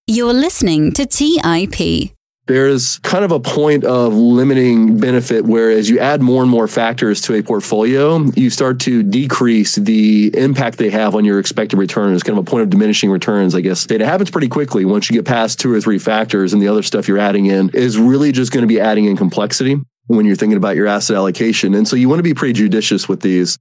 You're listening to TIP. There's kind of a point of limiting benefit where as you add more and more factors to a portfolio, you start to decrease the impact they have on your expected return. It's kind of a point of diminishing returns, I guess. And it happens pretty quickly once you get past 2 or 3 factors, and the other stuff you're adding in is really just going to be adding in complexity when you're thinking about your asset allocation. And so you want to be pretty judicious with these.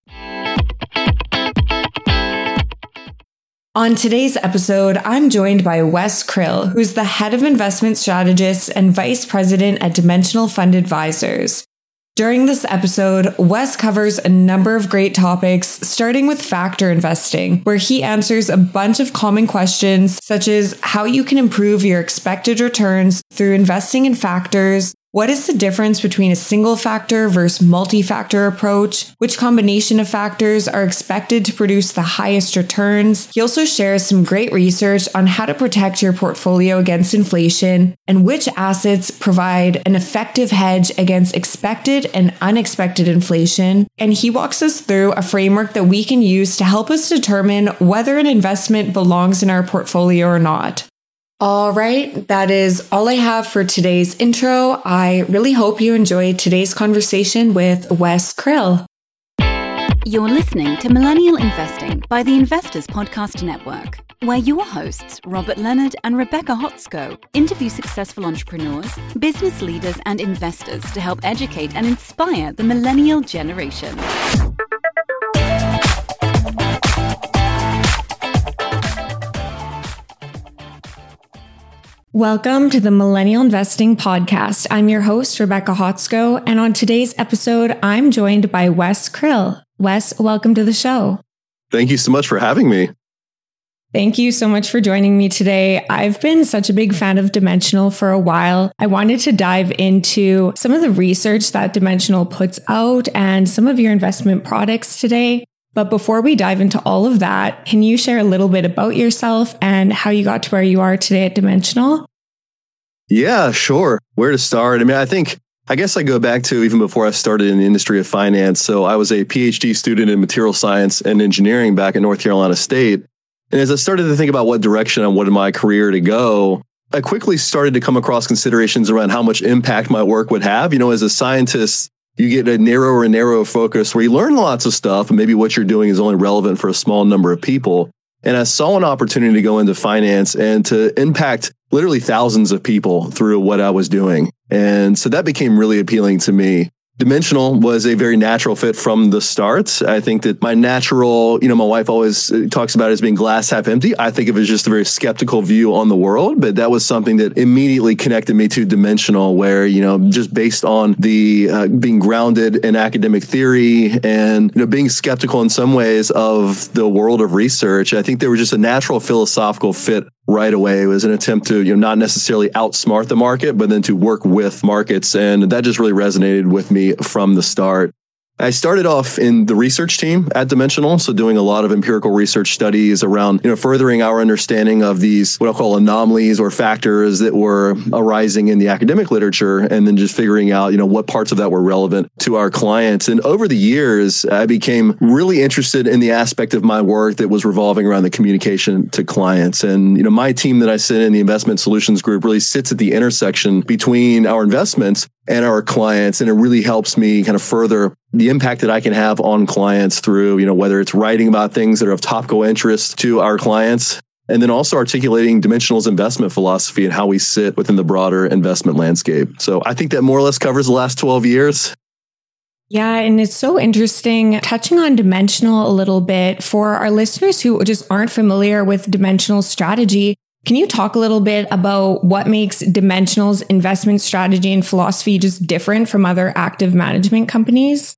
On today's episode, I'm joined by Wes Krill, who's the head of investment strategist and vice president at Dimensional Fund Advisors. During this episode, Wes covers a number of great topics, starting with factor investing, where he answers a bunch of common questions, such as how you can improve your expected returns through investing in factors. What is the difference between a single factor versus multi-factor approach? Which combination of factors are expected to produce the highest returns? He also shares some great research on how to protect your portfolio against inflation and which assets provide an effective hedge against expected and unexpected inflation. And he walks us through a framework that we can use to help us determine whether an investment belongs in our portfolio or not. All right, that is all I have for today's intro. I really hope you enjoyed today's conversation with Wes Krill. You're listening to Millennial Investing by the Investors Podcast Network, where your hosts, Robert Leonard and Rebecca Hotsko, interview successful entrepreneurs, business leaders, and investors to help educate and inspire the millennial generation. Welcome to the Millennial Investing Podcast. I'm your host, Rebecca Hotsko, and on today's episode, I'm joined by Wes Krill. Wes, welcome to the show. Thank you so much for having me. Thank you so much for joining me today. I've been such a big fan of Dimensional for a while. I wanted to dive into some of the research that Dimensional puts out and some of your investment products today. But before we dive into all of that, can you share a little bit about yourself and how you got to where you are today at Dimensional? Yeah, sure. Where to start? I guess I go back to even before I started in the industry of finance. So I was a PhD student in material science and engineering back at North Carolina State. And as I started to think about what direction I wanted my career to go, I quickly started to come across considerations around how much impact my work would have. You know, as a scientist, you get a narrower and narrower focus where you learn lots of stuff, and maybe what you're doing is only relevant for a small number of people. And I saw an opportunity to go into finance and to impact literally thousands of people through what I was doing. And so that became really appealing to me. Dimensional was a very natural fit from the start. I think that my wife always talks about it as being glass half empty. I think of it as just a very skeptical view on the world, but that was something that immediately connected me to Dimensional, where, just based on the being grounded in academic theory and, being skeptical in some ways of the world of research, I think there was just a natural philosophical fit right away. It was an attempt to, not necessarily outsmart the market, but then to work with markets. And that just really resonated with me from the start. I started off in the research team at Dimensional, so doing a lot of empirical research studies around, furthering our understanding of these, what I'll call anomalies or factors that were arising in the academic literature, and then just figuring out, what parts of that were relevant to our clients. And over the years, I became really interested in the aspect of my work that was revolving around the communication to clients. And, my team that I sit in, the Investment Solutions Group, really sits at the intersection between our investments and our clients. And it really helps me kind of further the impact that I can have on clients through, whether it's writing about things that are of topical interest to our clients, and then also articulating Dimensional's investment philosophy and how we sit within the broader investment landscape. So I think that more or less covers the last 12 years. Yeah, and it's so interesting. Touching on Dimensional a little bit, for our listeners who just aren't familiar with Dimensional strategy, can you talk a little bit about what makes Dimensional's investment strategy and philosophy just different from other active management companies?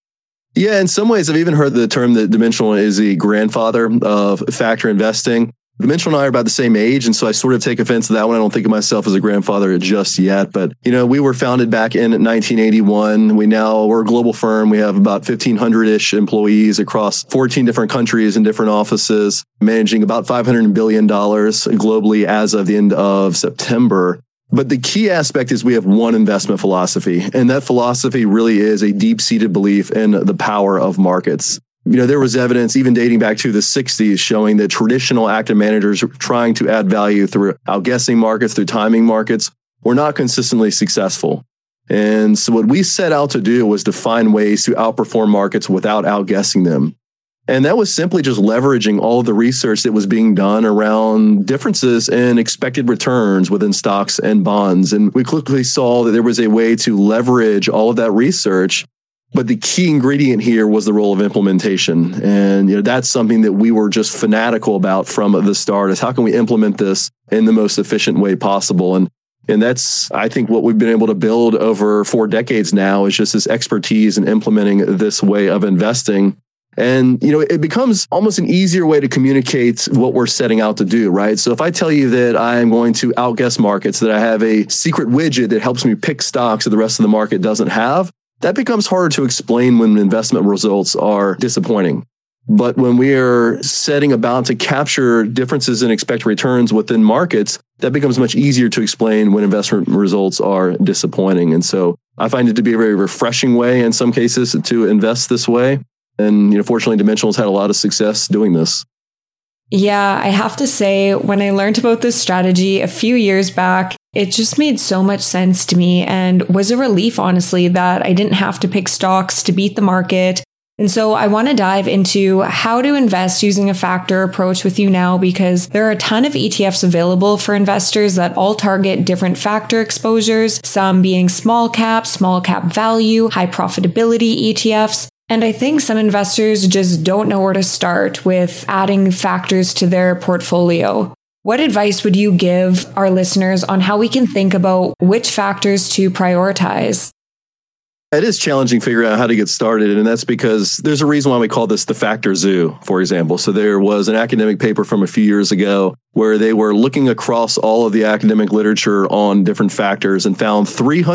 Yeah, in some ways, I've even heard the term that Dimensional is the grandfather of factor investing. Dimensional and I are about the same age, and so I sort of take offense to that one. I don't think of myself as a grandfather just yet, but we were founded back in 1981. We're a global firm. We have about 1,500-ish employees across 14 different countries and different offices, managing about $500 billion globally as of the end of September. But the key aspect is we have one investment philosophy, and that philosophy really is a deep-seated belief in the power of markets. There was evidence even dating back to the 60s showing that traditional active managers trying to add value through outguessing markets, through timing markets, were not consistently successful. And so what we set out to do was to find ways to outperform markets without outguessing them. And that was simply just leveraging all of the research that was being done around differences in expected returns within stocks and bonds. And we quickly saw that there was a way to leverage all of that research. But the key ingredient here was the role of implementation. And that's something that we were just fanatical about from the start, is how can we implement this in the most efficient way possible? And that's, I think, what we've been able to build over 4 decades now, is just this expertise in implementing this way of investing. And, it becomes almost an easier way to communicate what we're setting out to do, right? So if I tell you that I am going to outguess markets, that I have a secret widget that helps me pick stocks that the rest of the market doesn't have, that becomes harder to explain when investment results are disappointing. But when we are setting about to capture differences in expected returns within markets, that becomes much easier to explain when investment results are disappointing. And so I find it to be a very refreshing way in some cases to invest this way. And, fortunately, Dimensional's had a lot of success doing this. Yeah, I have to say, when I learned about this strategy a few years back, it just made so much sense to me and was a relief, honestly, that I didn't have to pick stocks to beat the market. And so I want to dive into how to invest using a factor approach with you now, because there are a ton of ETFs available for investors that all target different factor exposures, some being small cap value, high profitability ETFs. And I think some investors just don't know where to start with adding factors to their portfolio. What advice would you give our listeners on how we can think about which factors to prioritize? It is challenging figuring out how to get started, and that's because there's a reason why we call this the factor zoo, for example. So there was an academic paper from a few years ago where they were looking across all of the academic literature on different factors and found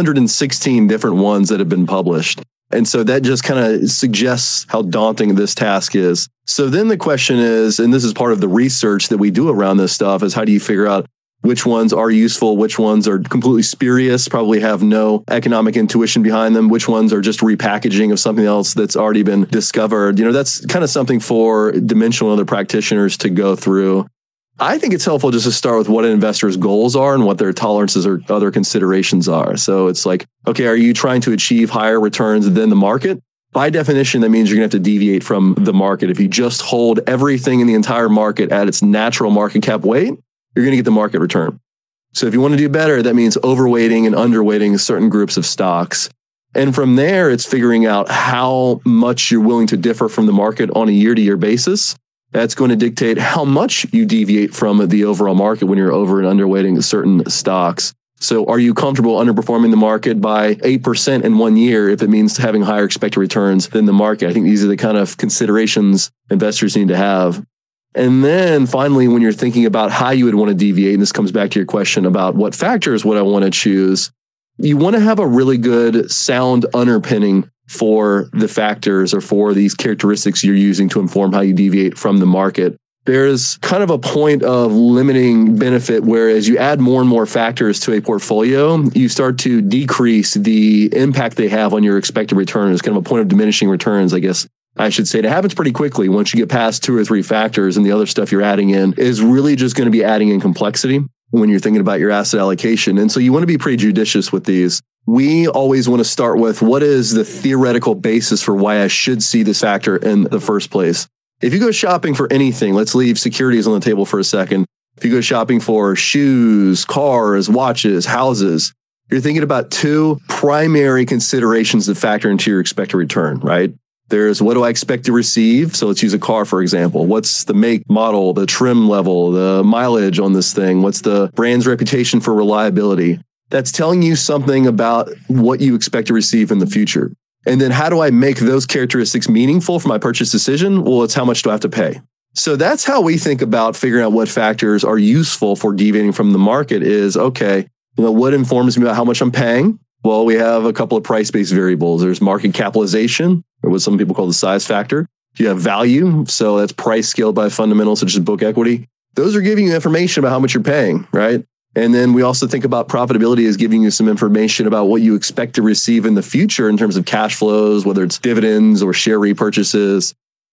316 different ones that have been published. And so that just kind of suggests how daunting this task is. So then the question is, and this is part of the research that we do around this stuff, is how do you figure out which ones are useful, which ones are completely spurious, probably have no economic intuition behind them, which ones are just repackaging of something else that's already been discovered. That's kind of something for Dimensional and other practitioners to go through. I think it's helpful just to start with what an investor's goals are and what their tolerances or other considerations are. So it's like, okay, are you trying to achieve higher returns than the market? By definition, that means you're going to have to deviate from the market. If you just hold everything in the entire market at its natural market cap weight, you're going to get the market return. So if you want to do better, that means overweighting and underweighting certain groups of stocks. And from there, it's figuring out how much you're willing to differ from the market on a year-to-year basis. That's going to dictate how much you deviate from the overall market when you're over and underweighting certain stocks. So are you comfortable underperforming the market by 8% in 1 year if it means having higher expected returns than the market? I think these are the kind of considerations investors need to have. And then finally, when you're thinking about how you would want to deviate, and this comes back to your question about what factors would I want to choose, you want to have a really good sound underpinning for the factors or for these characteristics you're using to inform how you deviate from the market. There's kind of a point of limiting benefit where as you add more and more factors to a portfolio, you start to decrease the impact they have on your expected return. It's kind of a point of diminishing returns, I guess I should say. It happens pretty quickly once you get past 2 or 3 factors, and the other stuff you're adding in is really just going to be adding in complexity when you're thinking about your asset allocation. And so you want to be pretty judicious with these. We always want to start with what is the theoretical basis for why I should see this factor in the first place. If you go shopping for anything, let's leave securities on the table for a second. If you go shopping for shoes, cars, watches, houses, you're thinking about 2 primary considerations that factor into your expected return, right? There's what do I expect to receive? So let's use a car, for example. What's the make, model, the trim level, the mileage on this thing? What's the brand's reputation for reliability? That's telling you something about what you expect to receive in the future. And then how do I make those characteristics meaningful for my purchase decision? Well, it's how much do I have to pay? So that's how we think about figuring out what factors are useful for deviating from the market is, okay, what informs me about how much I'm paying? Well, we have a couple of price-based variables. There's market capitalization, or what some people call the size factor. You have value. So that's price scaled by fundamentals such as book equity. Those are giving you information about how much you're paying, right? And then we also think about profitability as giving you some information about what you expect to receive in the future in terms of cash flows, whether it's dividends or share repurchases.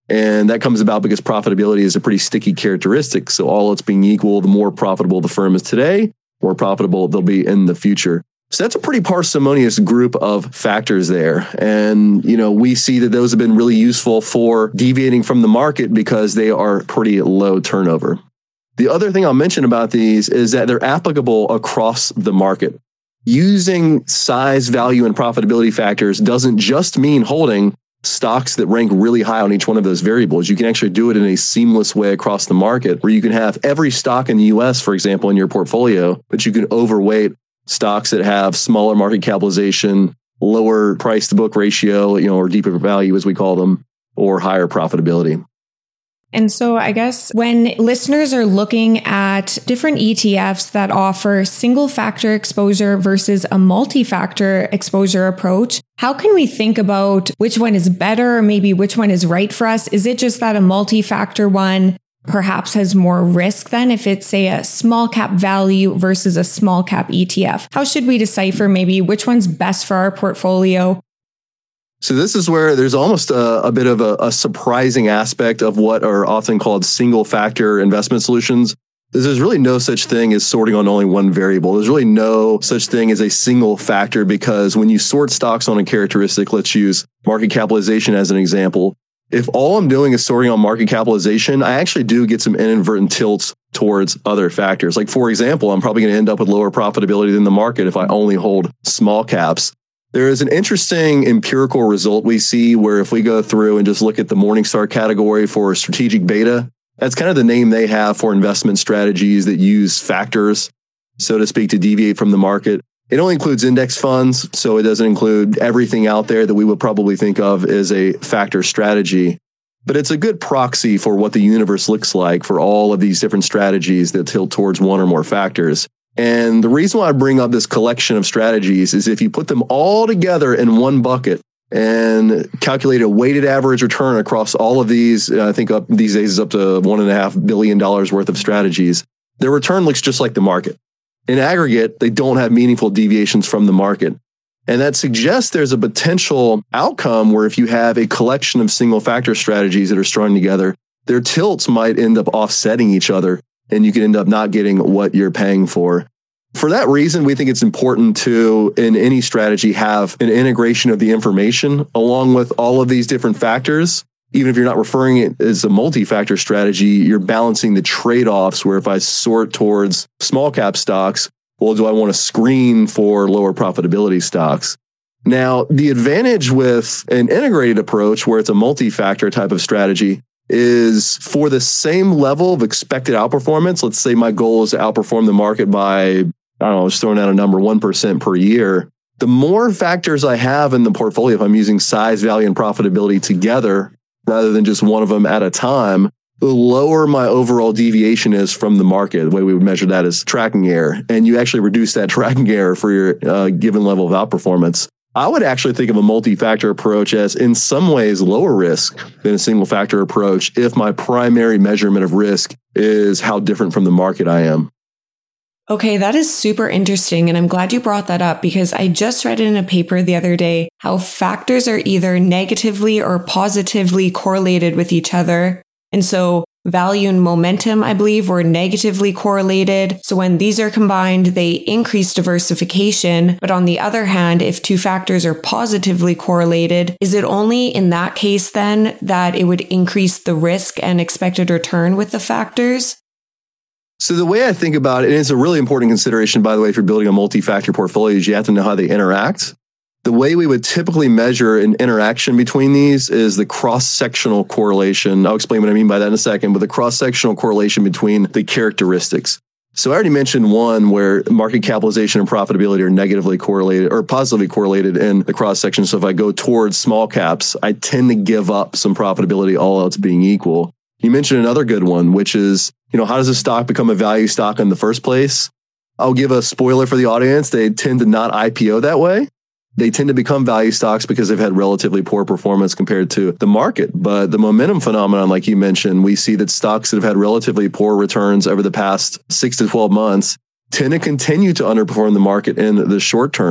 And that comes about because profitability is a pretty sticky characteristic. So all else being equal, the more profitable the firm is today, more profitable they'll be in the future. So that's a pretty parsimonious group of factors there. And, we see that those have been really useful for deviating from the market because they are pretty low turnover. The other thing I'll mention about these is that they're applicable across the market. Using size, value, and profitability factors doesn't just mean holding stocks that rank really high on each one of those variables. You can actually do it in a seamless way across the market where you can have every stock in the US, for example, in your portfolio, but you can overweight stocks that have smaller market capitalization, lower price to book ratio, or deeper value as we call them, or higher profitability. And so I guess when listeners are looking at different ETFs that offer single factor exposure versus a multi-factor exposure approach, how can we think about which one is better or maybe which one is right for us? Is it just that a multi-factor one perhaps has more risk than if it's, say, a small cap value versus a small cap ETF? How should we decipher maybe which one's best for our portfolio? So this is where there's almost a bit of a surprising aspect of what are often called single factor investment solutions. There's really no such thing as sorting on only one variable. There's really no such thing as a single factor because when you sort stocks on a characteristic, let's use market capitalization as an example. If all I'm doing is sorting on market capitalization, I actually do get some inadvertent tilts towards other factors. Like, for example, I'm probably going to end up with lower profitability than the market if I only hold small caps. There is an interesting empirical result we see where if we go through and just look at the Morningstar category for strategic beta, that's kind of the name they have for investment strategies that use factors, so to speak, to deviate from the market. It only includes index funds, so it doesn't include everything out there that we would probably think of as a factor strategy. But it's a good proxy for what the universe looks like for all of these different strategies that tilt towards one or more factors. And the reason why I bring up this collection of strategies is if you put them all together in one bucket and calculate a weighted average return across all of these, I think up these days is up to $1.5 billion worth of strategies, their return looks just like the market. In aggregate, they don't have meaningful deviations from the market. And that suggests there's a potential outcome where if you have a collection of single factor strategies that are strung together, their tilts might end up offsetting each other and you can end up not getting what you're paying for. For that reason, we think it's important to, in any strategy, have an integration of the information along with all of these different factors. Even if you're not referring it as a multi-factor strategy, you're balancing the trade-offs where if I sort towards small cap stocks, well, do I want to screen for lower profitability stocks? Now, the advantage with an integrated approach where it's a multi-factor type of strategy is for the same level of expected outperformance. Let's say my goal is to outperform the market by, I don't know, just throwing out a number, 1% per year. The more factors I have in the portfolio, if I'm using size, value, and profitability together, rather than just one of them at a time, the lower my overall deviation is from the market. The way we would measure that is tracking error. And you actually reduce that tracking error for your given level of outperformance. I would actually think of a multi-factor approach as in some ways lower risk than a single factor approach if my primary measurement of risk is how different from the market I am. Okay, that is super interesting. And I'm glad you brought that up because I just read in a paper the other day how factors are either negatively or positively correlated with each other. And so value and momentum, I believe, were negatively correlated. So when these are combined, they increase diversification. But on the other hand, if two factors are positively correlated, is it only in that case then that it would increase the risk and expected return with the factors? So the way I think about it, and it's a really important consideration, by the way, if you're building a multi-factor portfolio, is you have to know how they interact. The way we would typically measure an interaction between these is the cross-sectional correlation. I'll explain what I mean by that in a second, but the cross-sectional correlation between the characteristics. So I already mentioned one where market capitalization and profitability are negatively correlated or positively correlated in the cross-section. So if I go towards small caps, I tend to give up some profitability, all else being equal. You mentioned another good one, which is, how does a stock become a value stock in the first place? I'll give a spoiler for the audience. They tend to not IPO that way. They tend to become value stocks because they've had relatively poor performance compared to the market. But the momentum phenomenon, like you mentioned, we see that stocks that have had relatively poor returns over the past 6 to 12 months tend to continue to underperform the market in the short term.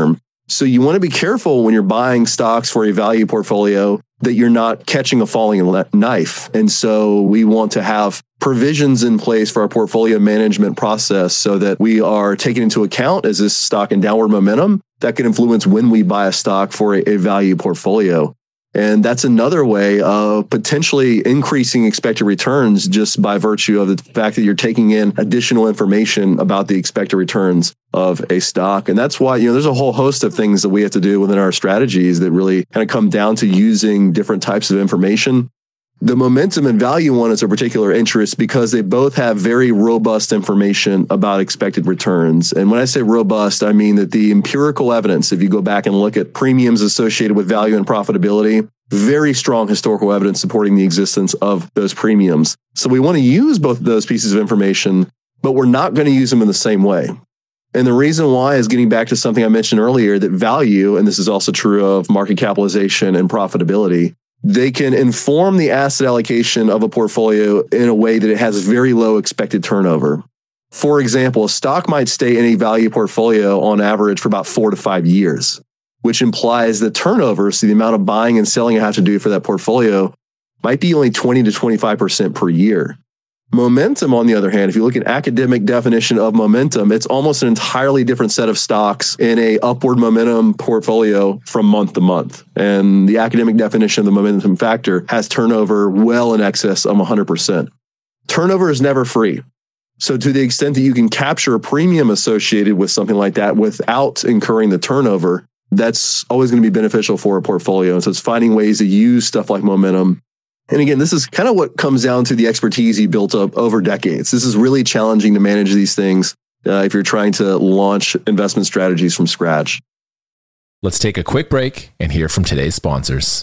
So you want to be careful when you're buying stocks for a value portfolio that you're not catching a falling knife. And so we want to have provisions in place for our portfolio management process so that we are taking into account, as this stock in downward momentum, that can influence when we buy a stock for a value portfolio. And that's another way of potentially increasing expected returns just by virtue of the fact that you're taking in additional information about the expected returns of a stock. And that's why, there's a whole host of things that we have to do within our strategies that really kind of come down to using different types of information. The momentum and value one is a particular interest because they both have very robust information about expected returns. And when I say robust, I mean that the empirical evidence, if you go back and look at premiums associated with value and profitability, very strong historical evidence supporting the existence of those premiums. So we want to use both of those pieces of information, but we're not going to use them in the same way. And the reason why is getting back to something I mentioned earlier, that value, and this is also true of market capitalization and profitability, they can inform the asset allocation of a portfolio in a way that it has very low expected turnover. For example, a stock might stay in a value portfolio on average for about 4 to 5 years, which implies the turnover, so the amount of buying and selling I have to do for that portfolio, might be only 20 to 25% per year. Momentum, on the other hand, if you look at academic definition of momentum, it's almost an entirely different set of stocks in a upward momentum portfolio from month to month. And the academic definition of the momentum factor has turnover well in excess of 100%. Turnover is never free. So to the extent that you can capture a premium associated with something like that without incurring the turnover, that's always going to be beneficial for a portfolio. And so it's finding ways to use stuff like momentum. And again, this is kind of what comes down to the expertise you built up over decades. This is really challenging to manage these things if you're trying to launch investment strategies from scratch. Let's take a quick break and hear from today's sponsors.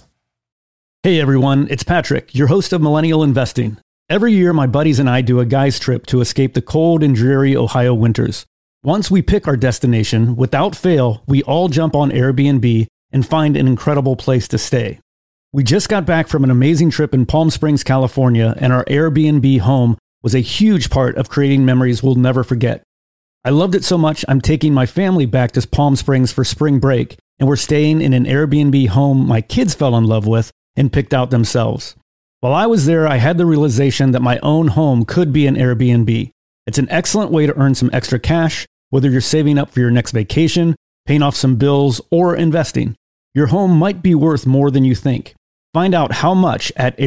Hey everyone, it's Patrick, your host of Millennial Investing. Every year, my buddies and I do a guy's trip to escape the cold and dreary Ohio winters. Once we pick our destination, without fail, we all jump on Airbnb and find an incredible place to stay. We just got back from an amazing trip in Palm Springs, California, and our Airbnb home was a huge part of creating memories we'll never forget. I loved it so much, I'm taking my family back to Palm Springs for spring break, and we're staying in an Airbnb home my kids fell in love with and picked out themselves. While I was there, I had the realization that my own home could be an Airbnb. It's an excellent way to earn some extra cash, whether you're saving up for your next vacation, paying off some bills, or investing. Your home might be worth more than you think. Find out how much at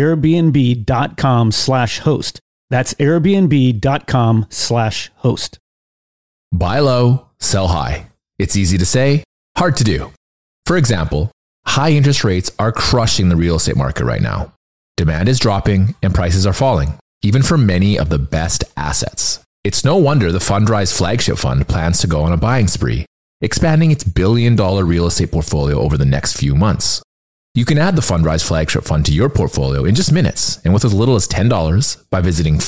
airbnb.com/host. That's airbnb.com/host. Buy low, sell high. It's easy to say, hard to do. For example, high interest rates are crushing the real estate market right now. Demand is dropping and prices are falling, even for many of the best assets. It's no wonder the Fundrise flagship fund plans to go on a buying spree, expanding its billion-dollar real estate portfolio over the next few months. You can add the Fundrise flagship fund to your portfolio in just minutes and with as little as $10 by visiting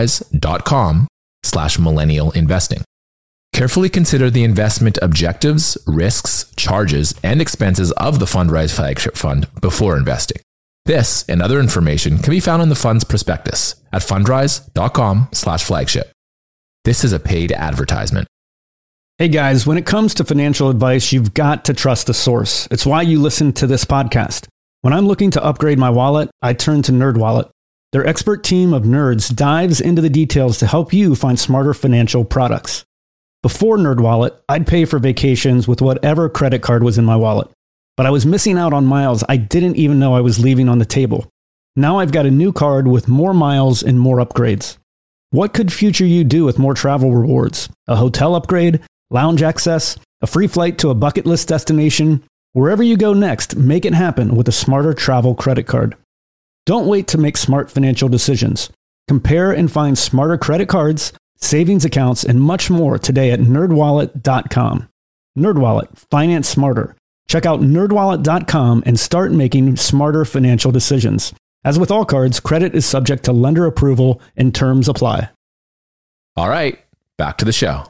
fundrise.com/millennial investing. Carefully consider the investment objectives, risks, charges, and expenses of the Fundrise flagship fund before investing. This and other information can be found in the fund's prospectus at fundrise.com/flagship. This is a paid advertisement. Hey guys, when it comes to financial advice, you've got to trust the source. It's why you listen to this podcast. When I'm looking to upgrade my wallet, I turn to NerdWallet. Their expert team of nerds dives into the details to help you find smarter financial products. Before NerdWallet, I'd pay for vacations with whatever credit card was in my wallet. But I was missing out on miles I didn't even know I was leaving on the table. Now I've got a new card with more miles and more upgrades. What could future you do with more travel rewards? A hotel upgrade? Lounge access, a free flight to a bucket list destination. Wherever you go next, make it happen with a smarter travel credit card. Don't wait to make smart financial decisions. Compare and find smarter credit cards, savings accounts, and much more today at nerdwallet.com. NerdWallet, finance smarter. Check out nerdwallet.com and start making smarter financial decisions. As with all cards, credit is subject to lender approval and terms apply. All right, back to the show.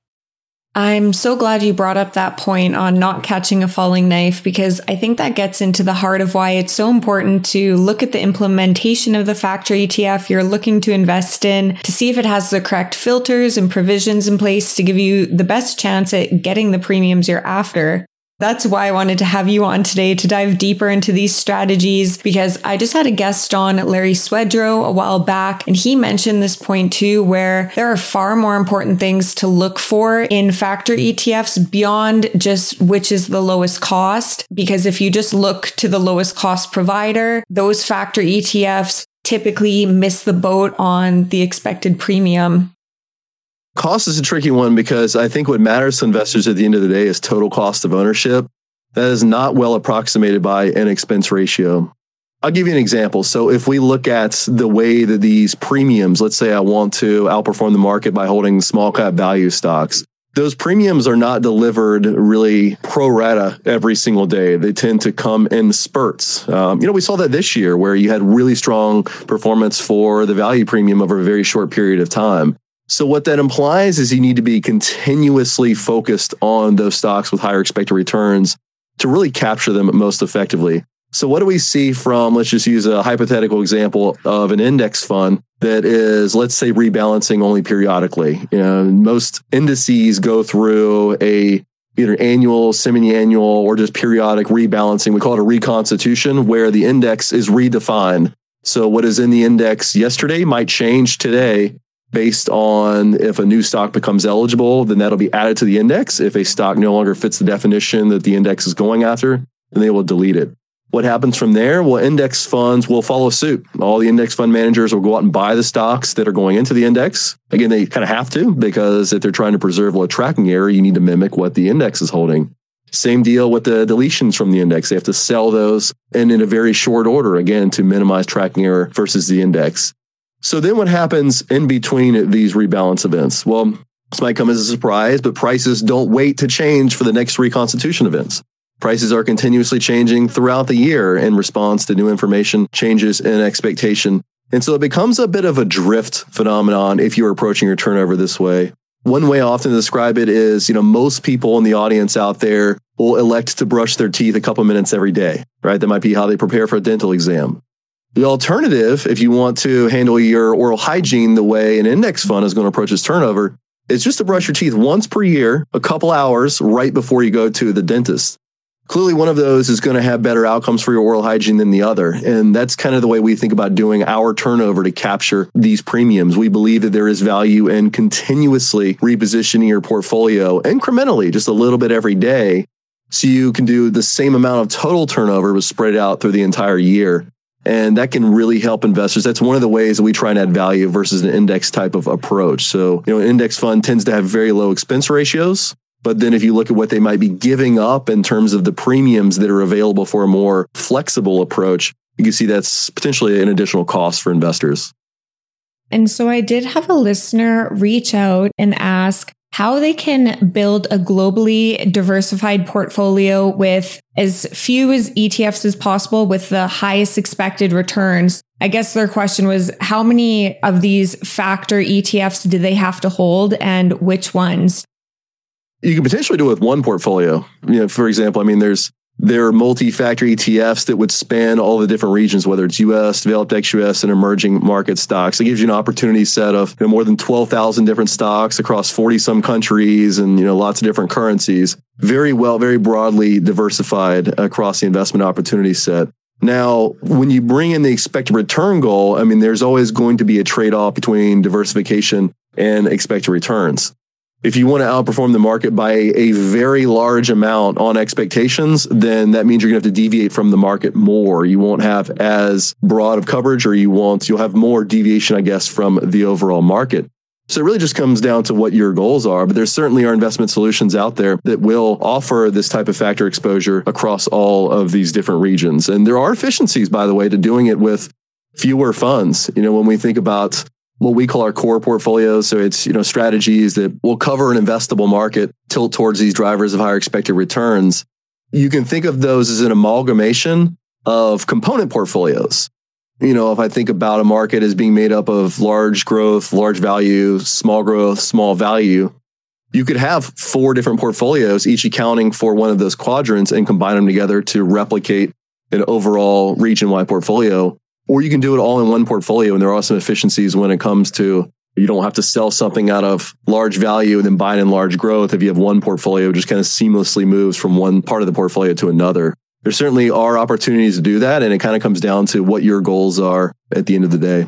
I'm so glad you brought up that point on not catching a falling knife, because I think that gets into the heart of why it's so important to look at the implementation of the factor ETF you're looking to invest in to see if it has the correct filters and provisions in place to give you the best chance at getting the premiums you're after. That's why I wanted to have you on today to dive deeper into these strategies, because I just had a guest on, Larry Swedroe, a while back, and he mentioned this point too, where there are far more important things to look for in factor ETFs beyond just which is the lowest cost. Because if you just look to the lowest cost provider, those factor ETFs typically miss the boat on the expected premium. Cost is a tricky one because I think what matters to investors at the end of the day is total cost of ownership. That is not well approximated by an expense ratio. I'll give you an example. So if we look at the way that these premiums, let's say I want to outperform the market by holding small cap value stocks, those premiums are not delivered really pro rata every single day. They tend to come in spurts. We saw that this year where you had really strong performance for the value premium over a very short period of time. So what that implies is you need to be continuously focused on those stocks with higher expected returns to really capture them most effectively. So what do we see from, let's just use a hypothetical example of an index fund that is, let's say, rebalancing only periodically. Most indices go through either annual, semi-annual, or just periodic rebalancing. We call it a reconstitution, where the index is redefined. So what is in the index yesterday might change today, based on if a new stock becomes eligible, then that'll be added to the index. If a stock no longer fits the definition that the index is going after, then they will delete it. What happens from there? Well, index funds will follow suit. All the index fund managers will go out and buy the stocks that are going into the index. Again, they kind of have to, because if they're trying to preserve a tracking error, you need to mimic what the index is holding. Same deal with the deletions from the index. They have to sell those and in a very short order, again, to minimize tracking error versus the index. So then what happens in between these rebalance events? Well, this might come as a surprise, but prices don't wait to change for the next reconstitution events. Prices are continuously changing throughout the year in response to new information, changes in expectation. And so it becomes a bit of a drift phenomenon if you're approaching your turnover this way. One way I often describe it is, most people in the audience out there will elect to brush their teeth a couple minutes every day, right? That might be how they prepare for a dental exam. The alternative, if you want to handle your oral hygiene the way an index fund is going to approach its turnover, is just to brush your teeth once per year, a couple hours right before you go to the dentist. Clearly, one of those is going to have better outcomes for your oral hygiene than the other. And that's kind of the way we think about doing our turnover to capture these premiums. We believe that there is value in continuously repositioning your portfolio incrementally, just a little bit every day, so you can do the same amount of total turnover but spread out through the entire year. And that can really help investors. That's one of the ways that we try and add value versus an index type of approach. So, an index fund tends to have very low expense ratios. But then if you look at what they might be giving up in terms of the premiums that are available for a more flexible approach, you can see that's potentially an additional cost for investors. And so I did have a listener reach out and ask how they can build a globally diversified portfolio with as few as ETFs as possible with the highest expected returns. I guess their question was, how many of these factor ETFs do they have to hold and which ones? You can potentially do it with one portfolio. For example, there are multi-factor ETFs that would span all the different regions, whether it's U.S., developed ex-U.S., and emerging market stocks. It gives you an opportunity set of more than 12,000 different stocks across 40-some countries and lots of different currencies. Very broadly diversified across the investment opportunity set. Now, when you bring in the expected return goal, there's always going to be a trade-off between diversification and expected returns. If you want to outperform the market by a very large amount on expectations, then that means you're going to have to deviate from the market more. You won't have as broad of coverage, or you'll have more deviation, I guess, from the overall market. So it really just comes down to what your goals are. But there certainly are investment solutions out there that will offer this type of factor exposure across all of these different regions. And there are efficiencies, by the way, to doing it with fewer funds. When we think about what we call our core portfolios. So it's, strategies that will cover an investable market, tilt towards these drivers of higher expected returns. You can think of those as an amalgamation of component portfolios. If I think about a market as being made up of large growth, large value, small growth, small value, you could have 4 different portfolios, each accounting for one of those quadrants, and combine them together to replicate an overall region-wide portfolio. Or you can do it all in one portfolio, and there are some efficiencies when it comes to You don't have to sell something out of large value and then buy it in large growth. If you have one portfolio, it just kind of seamlessly moves from one part of the portfolio to another. There certainly are opportunities to do that, and it kind of comes down to what your goals are at the end of the day.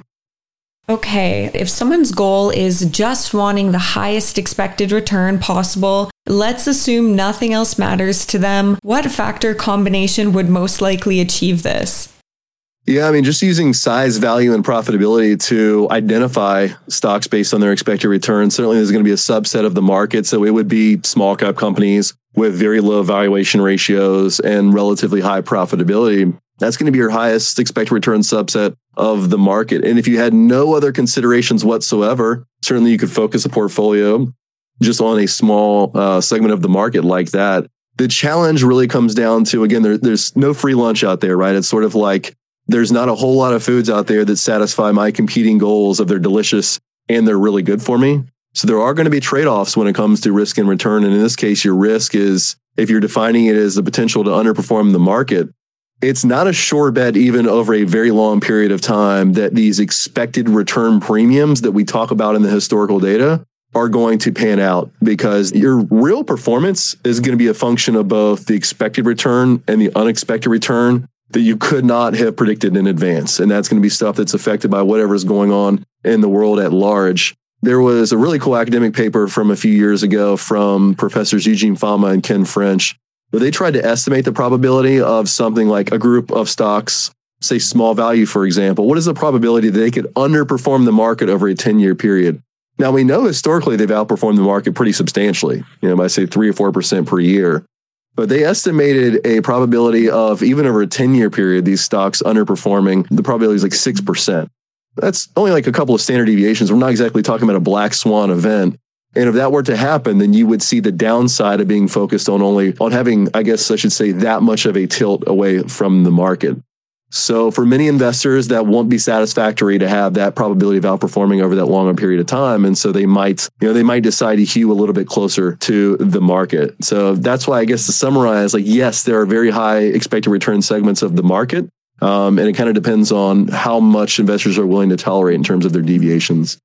Okay, if someone's goal is just wanting the highest expected return possible, let's assume nothing else matters to them. What factor combination would most likely achieve this? Yeah, I mean, just using size, value, and profitability to identify stocks based on their expected return. Certainly, there's going to be a subset of the market. So it would be small cap companies with very low valuation ratios and relatively high profitability. That's going to be your highest expected return subset of the market. And if you had no other considerations whatsoever, certainly you could focus a portfolio just on a small segment of the market like that. The challenge really comes down to, again, there's no free lunch out there, right? It's sort of like there's not a whole lot of foods out there that satisfy my competing goals of they're delicious and they're really good for me. So there are going to be trade-offs when it comes to risk and return. And in this case, your risk is, if you're defining it as the potential to underperform the market, it's not a sure bet even over a very long period of time that these expected return premiums that we talk about in the historical data are going to pan out, because your real performance is going to be a function of both the expected return and the unexpected return that you could not have predicted in advance. And that's going to be stuff that's affected by whatever's going on in the world at large. There was a really cool academic paper from a few years ago from Professors Eugene Fama and Ken French, where they tried to estimate the probability of something like a group of stocks, say small value, for example. What is the probability that they could underperform the market over a 10-year period? Now, we know historically they've outperformed the market pretty substantially, by say 3 or 4% per year. But they estimated a probability of, even over a 10-year period, these stocks underperforming, the probability is like 6%. That's only like a couple of standard deviations. We're not exactly talking about a black swan event. And if that were to happen, then you would see the downside of being focused on having, I guess I should say, that much of a tilt away from the market. So for many investors, that won't be satisfactory to have that probability of outperforming over that longer period of time. And so they might decide to hew a little bit closer to the market. So that's why, I guess, to summarize, yes, there are very high expected return segments of the market. And it kind of depends on how much investors are willing to tolerate in terms of their deviations.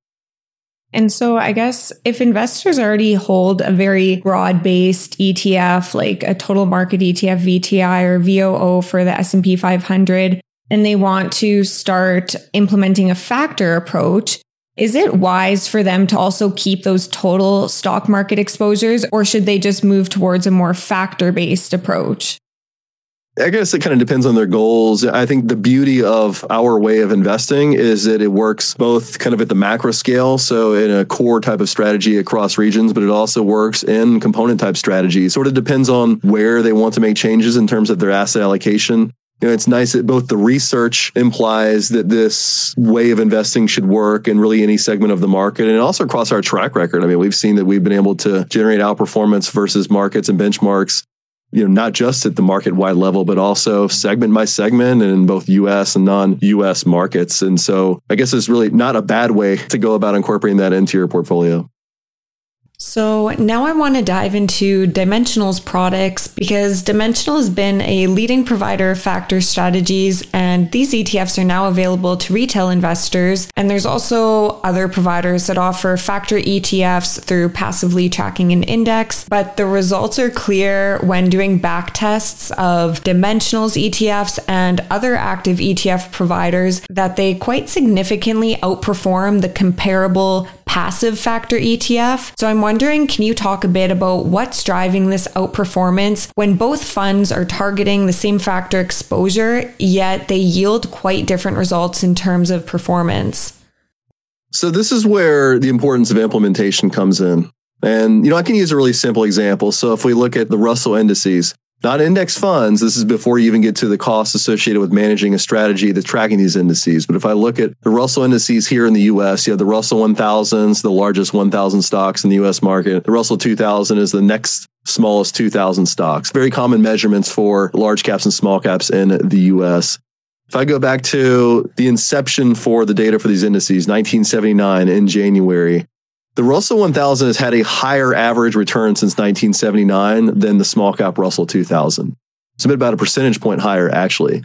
And so I guess if investors already hold a very broad-based ETF, like a total market ETF, VTI or VOO for the S&P 500, and they want to start implementing a factor approach, is it wise for them to also keep those total stock market exposures, or should they just move towards a more factor-based approach? I guess it kind of depends on their goals. I think the beauty of our way of investing is that it works both kind of at the macro scale, so in a core type of strategy across regions, but it also works in component type strategy. It sort of depends on where they want to make changes in terms of their asset allocation. It's nice that both the research implies that this way of investing should work in really any segment of the market, and also across our track record. I mean, we've seen that we've been able to generate outperformance versus markets and benchmarks, not just at the market-wide level, but also segment by segment and in both U.S. and non-U.S. markets. And so I guess it's really not a bad way to go about incorporating that into your portfolio. So now I want to dive into Dimensional's products, because Dimensional has been a leading provider of factor strategies, and these ETFs are now available to retail investors. And there's also other providers that offer factor ETFs through passively tracking an index, but the results are clear when doing back tests of Dimensional's ETFs and other active ETF providers that they quite significantly outperform the comparable passive factor ETF. So I'm wondering, can you talk a bit about what's driving this outperformance when both funds are targeting the same factor exposure, yet they yield quite different results in terms of performance? So this is where the importance of implementation comes in. And, I can use a really simple example. So if we look at the Russell indices, not index funds, this is before you even get to the costs associated with managing a strategy that's tracking these indices. But if I look at the Russell indices here in the US, you have the Russell 1000, the largest 1,000 stocks in the US market. The Russell 2000 is the next smallest 2,000 stocks. Very common measurements for large caps and small caps in the US. If I go back to the inception for the data for these indices, 1979 in January, the Russell 1000 has had a higher average return since 1979 than the small cap Russell 2000. It's been about a percentage point higher, actually.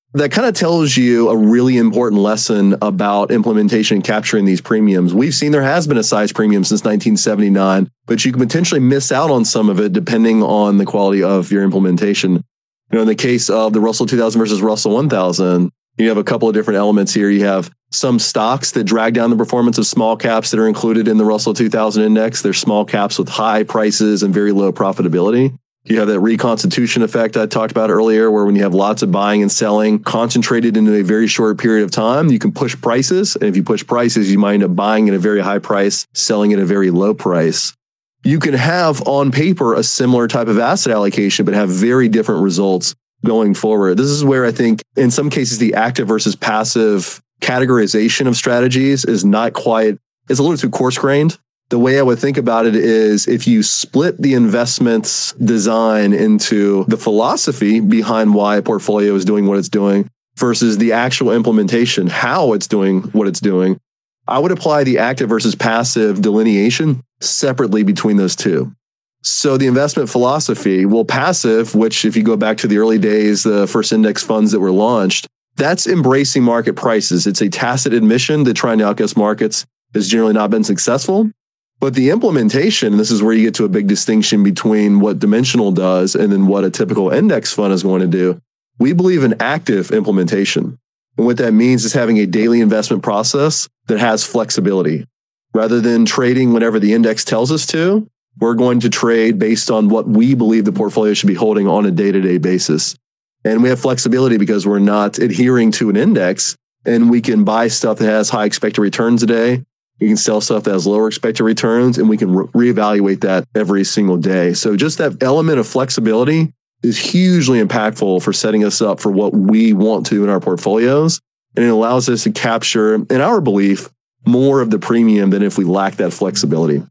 that kind of tells you a really important lesson about implementation and capturing these premiums. We've seen there has been a size premium since 1979, but you can potentially miss out on some of it depending on the quality of your implementation. In the case of the Russell 2000 versus Russell 1000, you have a couple of different elements here. You have some stocks that drag down the performance of small caps that are included in the Russell 2000 index. They're small caps with high prices and very low profitability. You have that reconstitution effect I talked about earlier, where when you have lots of buying and selling concentrated into a very short period of time, you can push prices. And if you push prices, you might end up buying at a very high price, selling at a very low price. You can have on paper a similar type of asset allocation, but have very different results going forward. This is where I think in some cases, the active versus passive categorization of strategies is not quite, it's a little too coarse-grained. The way I would think about it is if you split the investments design into the philosophy behind why a portfolio is doing what it's doing versus the actual implementation, how it's doing what it's doing, I would apply the active versus passive delineation separately between those two. So the investment philosophy, well, passive, which if you go back to the early days, the first index funds that were launched, that's embracing market prices. It's a tacit admission that trying to outguess markets has generally not been successful. But the implementation, and this is where you get to a big distinction between what Dimensional does and then what a typical index fund is going to do. We believe in active implementation. And what that means is having a daily investment process that has flexibility. Rather than trading whenever the index tells us to, we're going to trade based on what we believe the portfolio should be holding on a day-to-day basis. And we have flexibility because we're not adhering to an index, and we can buy stuff that has high expected returns today. We can sell stuff that has lower expected returns, and we can reevaluate that every single day. So just that element of flexibility is hugely impactful for setting us up for what we want to in our portfolios. And it allows us to capture, in our belief, more of the premium than if we lack that flexibility.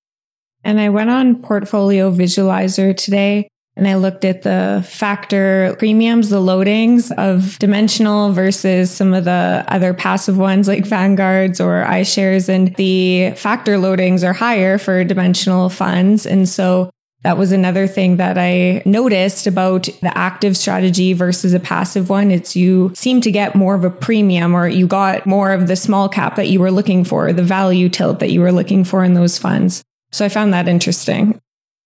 And I went on Portfolio Visualizer today and I looked at the factor premiums, the loadings of Dimensional versus some of the other passive ones like Vanguards or iShares. And the factor loadings are higher for Dimensional funds. And so that was another thing that I noticed about the active strategy versus a passive one. It's you seem to get more of a premium, or you got more of the small cap that you were looking for, the value tilt that you were looking for in those funds. So I found that interesting.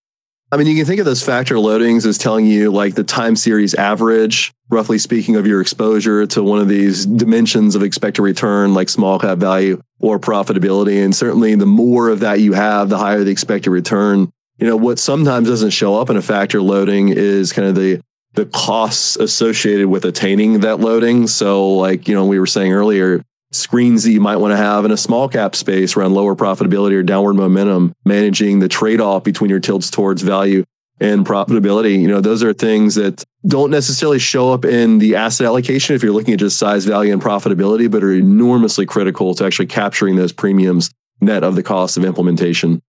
I mean, you can think of those factor loadings as telling you like the time series average, roughly speaking, of your exposure to one of these dimensions of expected return, like small cap value or profitability. And certainly the more of that you have, the higher the expected return. What sometimes doesn't show up in a factor loading is kind of the costs associated with attaining that loading. So like, we were saying earlier, screens that you might want to have in a small cap space around lower profitability or downward momentum, managing the trade-off between your tilts towards value and profitability. Those are things that don't necessarily show up in the asset allocation if you're looking at just size, value, and profitability, but are enormously critical to actually capturing those premiums net of the cost of implementation.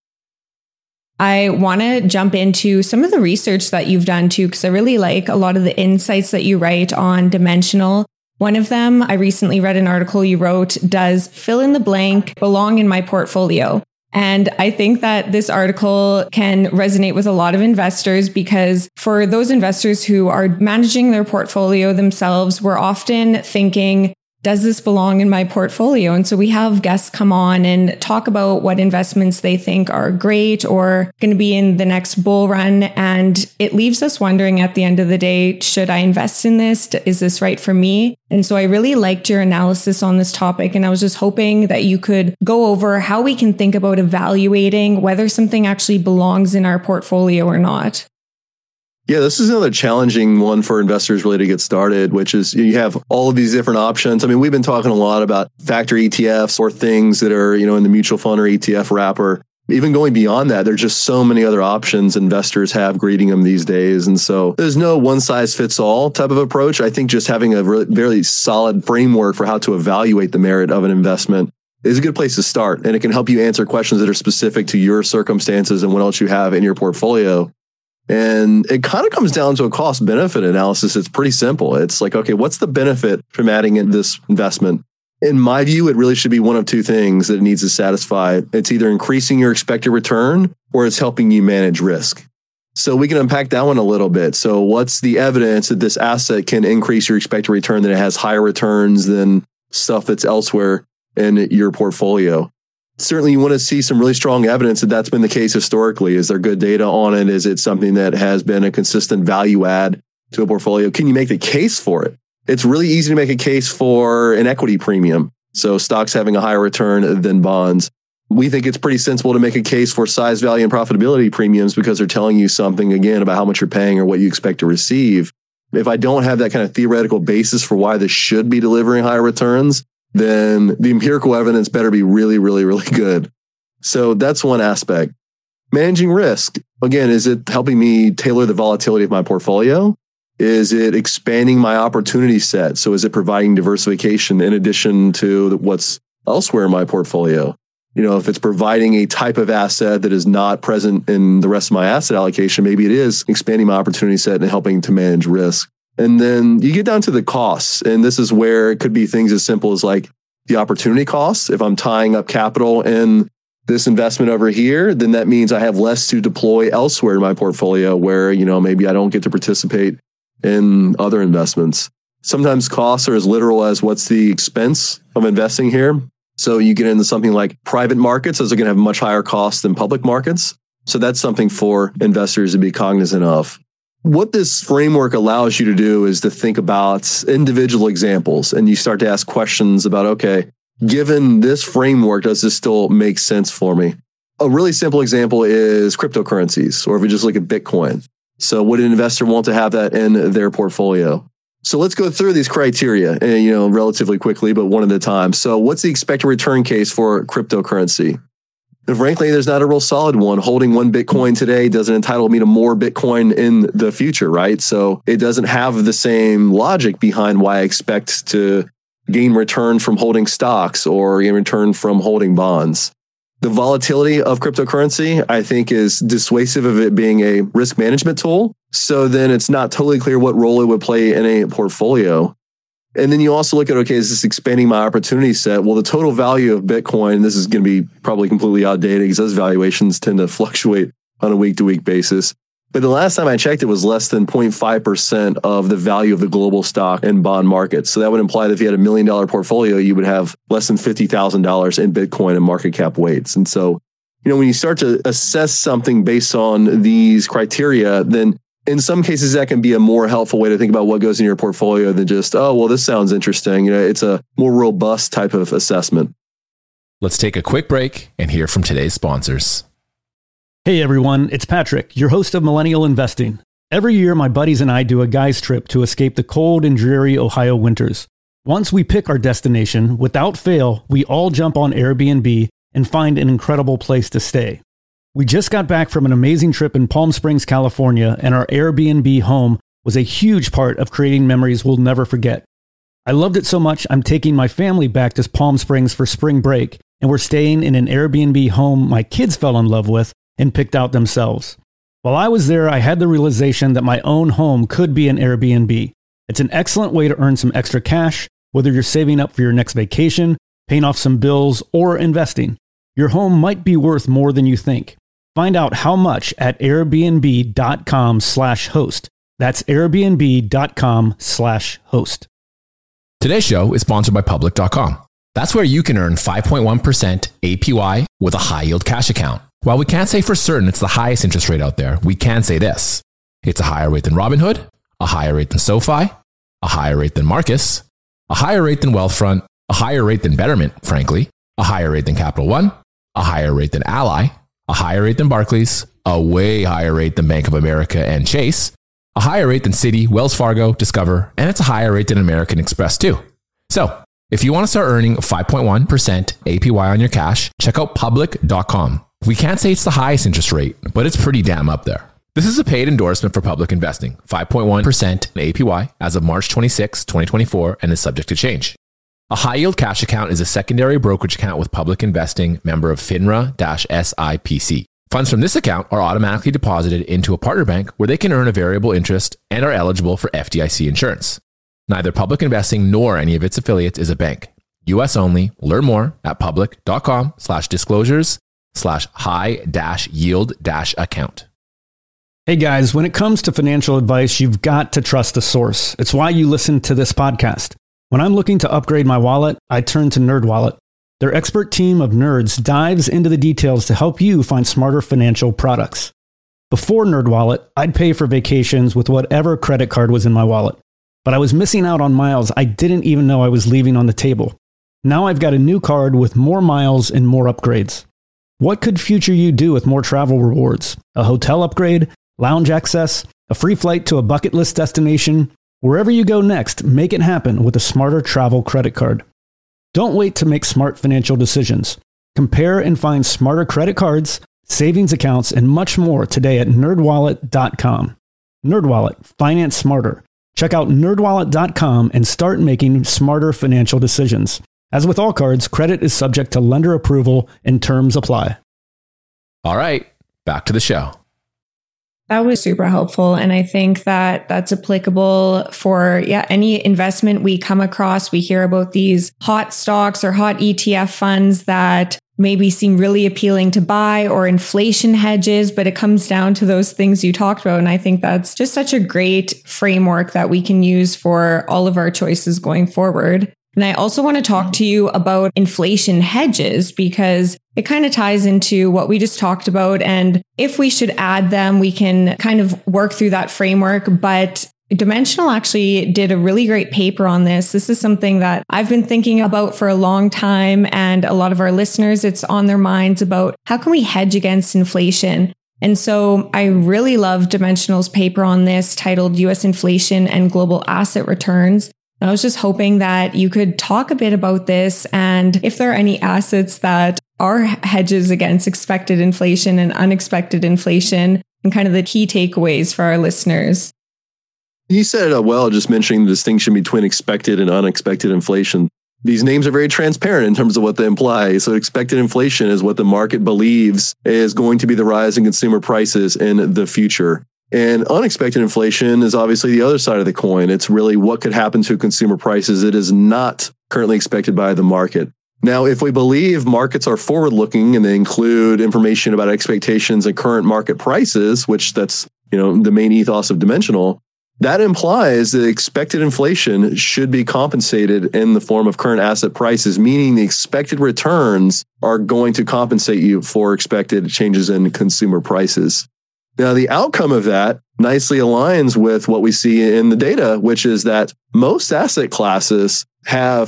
I want to jump into some of the research that you've done too, because I really like a lot of the insights that you write on Dimensional. One of them, I recently read an article you wrote, does fill in the blank belong in my portfolio? And I think that this article can resonate with a lot of investors, because for those investors who are managing their portfolio themselves, we're often thinking, does this belong in my portfolio? And so we have guests come on and talk about what investments they think are great or going to be in the next bull run. And it leaves us wondering at the end of the day, should I invest in this? Is this right for me? And so I really liked your analysis on this topic. And I was just hoping that you could go over how we can think about evaluating whether something actually belongs in our portfolio or not. Yeah, this is another challenging one for investors really to get started, which is you have all of these different options. I mean, we've been talking a lot about factor ETFs or things that are, in the mutual fund or ETF wrapper. Even going beyond that, there's just so many other options investors have greeting them these days. And so there's no one size fits all type of approach. I think just having a really, very solid framework for how to evaluate the merit of an investment is a good place to start. And it can help you answer questions that are specific to your circumstances and what else you have in your portfolio. And it kind of comes down to a cost benefit analysis. It's pretty simple. It's like, okay, what's the benefit from adding in this investment? In my view, it really should be one of two things that it needs to satisfy. It's either increasing your expected return or it's helping you manage risk. So we can unpack that one a little bit. So what's the evidence that this asset can increase your expected return, that it has higher returns than stuff that's elsewhere in your portfolio? Certainly, you want to see some really strong evidence that that's been the case historically. Is there good data on it? Is it something that has been a consistent value add to a portfolio? Can you make the case for it? It's really easy to make a case for an equity premium. So stocks having a higher return than bonds. We think it's pretty sensible to make a case for size, value, and profitability premiums because they're telling you something, again, about how much you're paying or what you expect to receive. If I don't have that kind of theoretical basis for why this should be delivering higher returns, then the empirical evidence better be really, really, really good. So that's one aspect. Managing risk. Again, is it helping me tailor the volatility of my portfolio? Is it expanding my opportunity set? So is it providing diversification in addition to what's elsewhere in my portfolio? If it's providing a type of asset that is not present in the rest of my asset allocation, maybe it is expanding my opportunity set and helping to manage risk. And then you get down to the costs. And this is where it could be things as simple as like the opportunity costs. If I'm tying up capital in this investment over here, then that means I have less to deploy elsewhere in my portfolio where, maybe I don't get to participate in other investments. Sometimes costs are as literal as what's the expense of investing here. So you get into something like private markets, those are going to have much higher costs than public markets. So that's something for investors to be cognizant of. What this framework allows you to do is to think about individual examples, and you start to ask questions about, okay, given this framework, does this still make sense for me? A really simple example is cryptocurrencies, or if we just look at Bitcoin. So would an investor want to have that in their portfolio? So let's go through these criteria, relatively quickly, but one at a time. So what's the expected return case for cryptocurrency? And frankly, there's not a real solid one. Holding one Bitcoin today doesn't entitle me to more Bitcoin in the future, right? So it doesn't have the same logic behind why I expect to gain return from holding stocks or gain return from holding bonds. The volatility of cryptocurrency, I think, is dissuasive of it being a risk management tool. So then it's not totally clear what role it would play in a portfolio. And then you also look at, okay, is this expanding my opportunity set? Well, the total value of Bitcoin, this is going to be probably completely outdated because those valuations tend to fluctuate on a week-to-week basis. But the last time I checked, it was less than 0.5% of the value of the global stock and bond market. So that would imply that if you had $1 million portfolio, you would have less than $50,000 in Bitcoin and market cap weights. And so, when you start to assess something based on these criteria, then in some cases, that can be a more helpful way to think about what goes in your portfolio than just, oh, well, this sounds interesting. It's a more robust type of assessment. Let's take a quick break and hear from today's sponsors. Hey everyone, it's Patrick, your host of Millennial Investing. Every year, my buddies and I do a guy's trip to escape the cold and dreary Ohio winters. Once we pick our destination, without fail, we all jump on Airbnb and find an incredible place to stay. We just got back from an amazing trip in Palm Springs, California, and our Airbnb home was a huge part of creating memories we'll never forget. I loved it so much, I'm taking my family back to Palm Springs for spring break, and we're staying in an Airbnb home my kids fell in love with and picked out themselves. While I was there, I had the realization that my own home could be an Airbnb. It's an excellent way to earn some extra cash, whether you're saving up for your next vacation, paying off some bills, or investing. Your home might be worth more than you think. Find out how much at airbnb.com/host. That's airbnb.com/host. Today's show is sponsored by public.com. That's where you can earn 5.1% APY with a high yield cash account. While we can't say for certain it's the highest interest rate out there, we can say this. It's a higher rate than Robinhood, a higher rate than SoFi, a higher rate than Marcus, a higher rate than Wealthfront, a higher rate than Betterment, frankly, a higher rate than Capital One, a higher rate than Ally, a higher rate than Barclays, a way higher rate than Bank of America and Chase, a higher rate than Citi, Wells Fargo, Discover, and it's a higher rate than American Express too. So, if you want to start earning 5.1% APY on your cash, check out public.com. We can't say it's the highest interest rate, but it's pretty damn up there. This is a paid endorsement for Public Investing, 5.1% APY as of March 26, 2024, and is subject to change. A high-yield cash account is a secondary brokerage account with Public Investing, member of FINRA-SIPC. Funds from this account are automatically deposited into a partner bank where they can earn a variable interest and are eligible for FDIC insurance. Neither Public Investing nor any of its affiliates is a bank. U.S. only. Learn more at public.com/disclosures/high-yield-account. Hey guys, when it comes to financial advice, you've got to trust the source. It's why you listen to this podcast. When I'm looking to upgrade my wallet, I turn to NerdWallet. Their expert team of nerds dives into the details to help you find smarter financial products. Before NerdWallet, I'd pay for vacations with whatever credit card was in my wallet. But I was missing out on miles I didn't even know I was leaving on the table. Now I've got a new card with more miles and more upgrades. What could future you do with more travel rewards? A hotel upgrade? Lounge access, a free flight to a bucket list destination. Wherever you go next, make it happen with a smarter travel credit card. Don't wait to make smart financial decisions. Compare and find smarter credit cards, savings accounts, and much more today at nerdwallet.com. NerdWallet, finance smarter. Check out nerdwallet.com and start making smarter financial decisions. As with all cards, credit is subject to lender approval and terms apply. All right, back to the show. That was super helpful. And I think that that's applicable for any investment we come across. We hear about these hot stocks or hot ETF funds that maybe seem really appealing to buy, or inflation hedges, but it comes down to those things you talked about. And I think that's just such a great framework that we can use for all of our choices going forward. And I also want to talk to you about inflation hedges, because it kind of ties into what we just talked about. And if we should add them, we can kind of work through that framework. But Dimensional actually did a really great paper on this. This is something that I've been thinking about for a long time. And a lot of our listeners, it's on their minds about how can we hedge against inflation? And so I really love Dimensional's paper on this, titled U.S. Inflation and Global Asset Returns. I was just hoping that you could talk a bit about this, and if there are any assets that are hedges against expected inflation and unexpected inflation, and kind of the key takeaways for our listeners. You said it well, just mentioning the distinction between expected and unexpected inflation. These names are very transparent in terms of what they imply. So expected inflation is what the market believes is going to be the rise in consumer prices in the future. And unexpected inflation is obviously the other side of the coin. It's really what could happen to consumer prices. It is not currently expected by the market. Now, if we believe markets are forward-looking and they include information about expectations and current market prices, which that's, the main ethos of Dimensional, that implies that expected inflation should be compensated in the form of current asset prices, meaning the expected returns are going to compensate you for expected changes in consumer prices. Now, the outcome of that nicely aligns with what we see in the data, which is that most asset classes have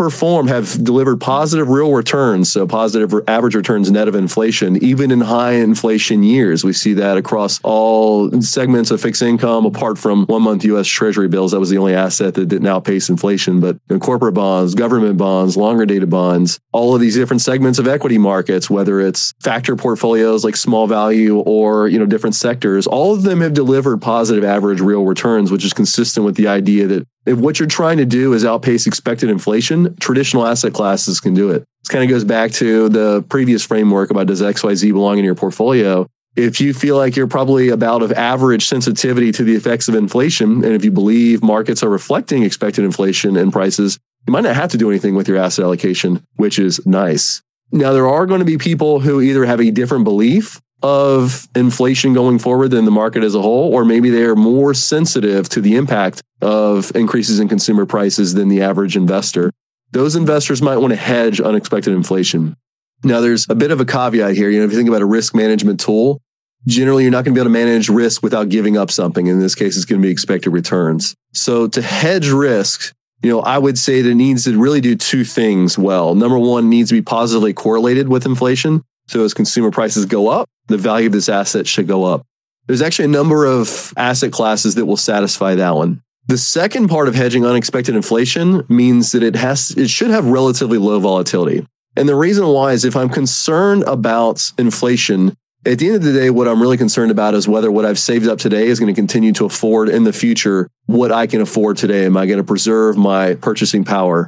delivered positive real returns, so positive average returns net of inflation, even in high inflation years. We see that across all segments of fixed income, apart from 1-month U.S. Treasury bills. That was the only asset that didn't outpace inflation. But corporate bonds, government bonds, longer dated bonds, all of these different segments of equity markets, whether it's factor portfolios like small value or different sectors, all of them have delivered positive average real returns, which is consistent with the idea that if what you're trying to do is outpace expected inflation, traditional asset classes can do it. This kind of goes back to the previous framework about does XYZ belong in your portfolio. If you feel like you're probably about of average sensitivity to the effects of inflation, and if you believe markets are reflecting expected inflation and prices, you might not have to do anything with your asset allocation, which is nice. Now, there are going to be people who either have a different belief of inflation going forward than the market as a whole, or maybe they are more sensitive to the impact of increases in consumer prices than the average investor. Those investors might want to hedge unexpected inflation. Now, there's a bit of a caveat here. If you think about a risk management tool, generally you're not going to be able to manage risk without giving up something. In this case, it's going to be expected returns. So to hedge risk, I would say that it needs to really do two things well. Number one, it needs to be positively correlated with inflation. So as consumer prices go up, the value of this asset should go up. There's actually a number of asset classes that will satisfy that one. The second part of hedging unexpected inflation means that it should have relatively low volatility. And the reason why is if I'm concerned about inflation, at the end of the day, what I'm really concerned about is whether what I've saved up today is going to continue to afford in the future what I can afford today. Am I going to preserve my purchasing power?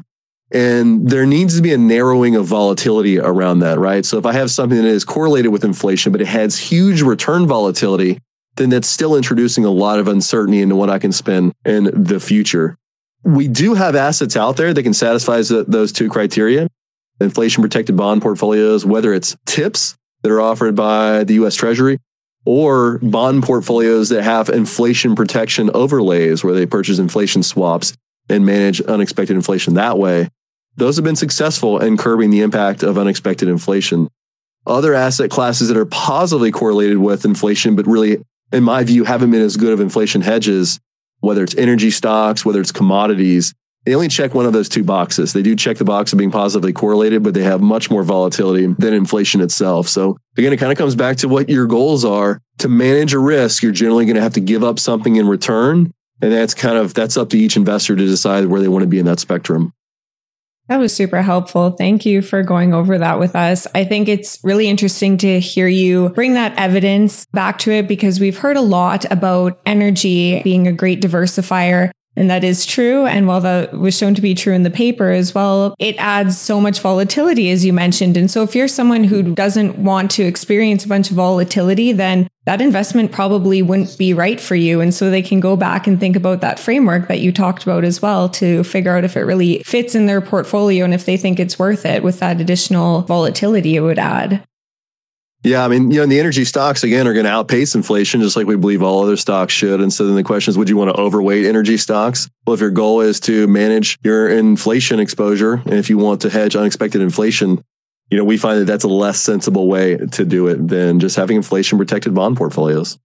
And there needs to be a narrowing of volatility around that, right? So if I have something that is correlated with inflation, but it has huge return volatility, then that's still introducing a lot of uncertainty into what I can spend in the future. We do have assets out there that can satisfy those two criteria. Inflation protected bond portfolios, whether it's TIPS that are offered by the U.S. Treasury, or bond portfolios that have inflation protection overlays where they purchase inflation swaps and manage unexpected inflation that way. Those have been successful in curbing the impact of unexpected inflation. Other asset classes that are positively correlated with inflation, but really, in my view, haven't been as good of inflation hedges, whether it's energy stocks, whether it's commodities, they only check one of those two boxes. They do check the box of being positively correlated, but they have much more volatility than inflation itself. So again, it kind of comes back to what your goals are. To manage a risk, you're generally going to have to give up something in return. And that's up to each investor to decide where they want to be in that spectrum. That was super helpful. Thank you for going over that with us. I think it's really interesting to hear you bring that evidence back to it because we've heard a lot about energy being a great diversifier. And that is true. And while that was shown to be true in the paper as well, it adds so much volatility, as you mentioned. And so if you're someone who doesn't want to experience a bunch of volatility, then that investment probably wouldn't be right for you. And so they can go back and think about that framework that you talked about as well to figure out if it really fits in their portfolio and if they think it's worth it with that additional volatility it would add. Yeah, I mean, the energy stocks, again, are going to outpace inflation, just like we believe all other stocks should. And so then the question is, would you want to overweight energy stocks? Well, if your goal is to manage your inflation exposure, and if you want to hedge unexpected inflation, we find that that's a less sensible way to do it than just having inflation-protected bond portfolios.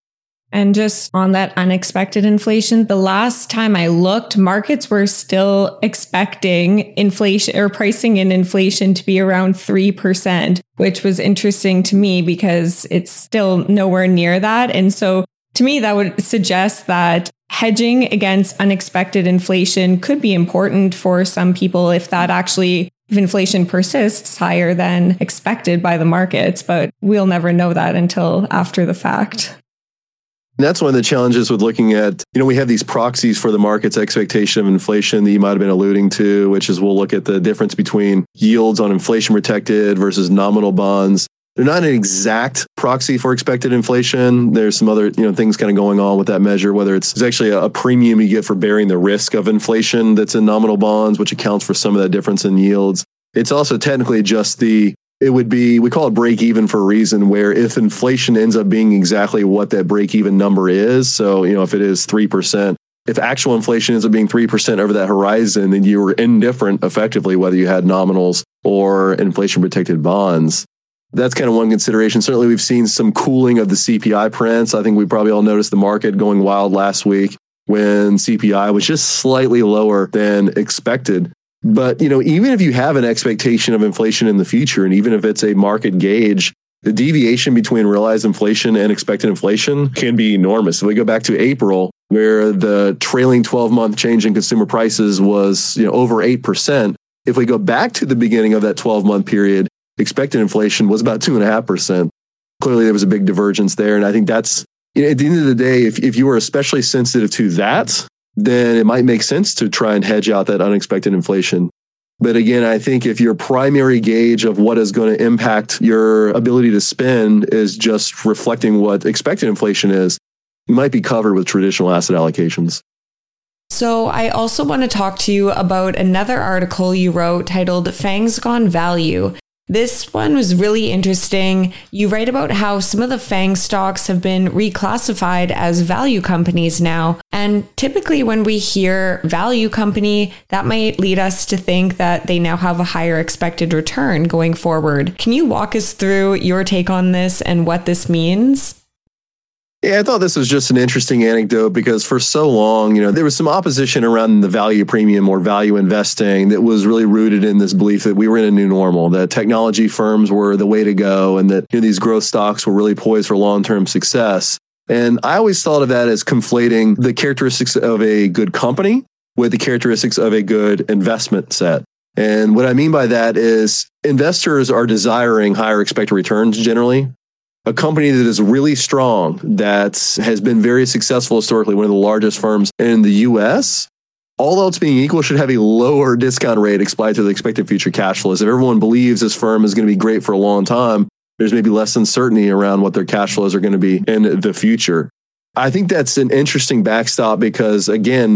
And just on that unexpected inflation, the last time I looked, markets were still expecting inflation or pricing in inflation to be around 3%, which was interesting to me because it's still nowhere near that. And so to me, that would suggest that hedging against unexpected inflation could be important for some people if inflation persists higher than expected by the markets. But we'll never know that until after the fact. And that's one of the challenges with looking at, we have these proxies for the market's expectation of inflation that you might have been alluding to, which is we'll look at the difference between yields on inflation protected versus nominal bonds. They're not an exact proxy for expected inflation. There's some other, things kind of going on with that measure, whether it's actually a premium you get for bearing the risk of inflation that's in nominal bonds, which accounts for some of that difference in yields. It's also technically just we call it break even for a reason, where if inflation ends up being exactly what that break even number is, so, if it is 3%, if actual inflation ends up being 3% over that horizon, then you were indifferent effectively whether you had nominals or inflation protected bonds. That's kind of one consideration. Certainly, we've seen some cooling of the CPI prints. I think we probably all noticed the market going wild last week when CPI was just slightly lower than expected. But, even if you have an expectation of inflation in the future, and even if it's a market gauge, the deviation between realized inflation and expected inflation can be enormous. If we go back to April, where the trailing 12-month change in consumer prices was, over 8%, if we go back to the beginning of that 12-month period, expected inflation was about 2.5%. Clearly, there was a big divergence there. And I think that's, at the end of the day, if you are especially sensitive to that, then it might make sense to try and hedge out that unexpected inflation. But again, I think if your primary gauge of what is going to impact your ability to spend is just reflecting what expected inflation is, you might be covered with traditional asset allocations. So I also want to talk to you about another article you wrote titled Fangs Gone Value. This one was really interesting. You write about how some of the FANG stocks have been reclassified as value companies now. And typically when we hear value company, that might lead us to think that they now have a higher expected return going forward. Can you walk us through your take on this and what this means? Yeah, I thought this was just an interesting anecdote because for so long, there was some opposition around the value premium or value investing that was really rooted in this belief that we were in a new normal, that technology firms were the way to go, and that these growth stocks were really poised for long-term success. And I always thought of that as conflating the characteristics of a good company with the characteristics of a good investment set. And what I mean by that is investors are desiring higher expected returns generally. A company that is really strong, that has been very successful historically, one of the largest firms in the US, all else being equal, should have a lower discount rate applied to the expected future cash flows. If everyone believes this firm is going to be great for a long time, there's maybe less uncertainty around what their cash flows are going to be in the future. I think that's an interesting backstop because, again,